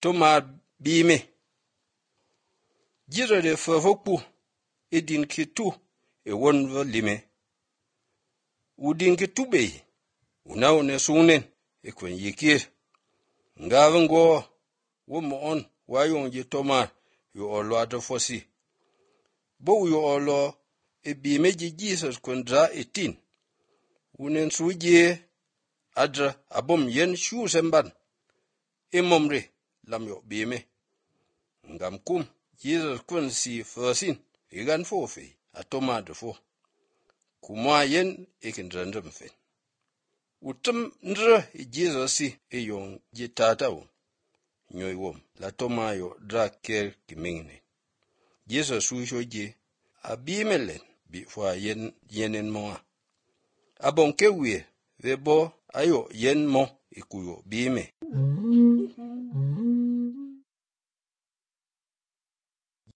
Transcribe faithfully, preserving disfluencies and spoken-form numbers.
Toma bime. Jesus de fefokpu edin kitu e won lime. Udin kitu be. Una une sunen e kwen yikir. Ngavengo wo mo on wa yonje toma yo olo ato fosi. Bo yo olo e bime ji Jesus kwen dra etin. Unen suje adra abom yen shu semban. E momre lam yo bime. Ngam kum Jesus kwen si fosin igan fofi atoma de fo. Kuma yen ekin random fen. Utum ndra Jesus si e yong jitata wo. Nyoy wom la toma yo dra ker kimingne. Jesus su shoje abimelen bi fwa yen yenen moa. Abon ke wie vebo ayo yen mo ikuyo bime.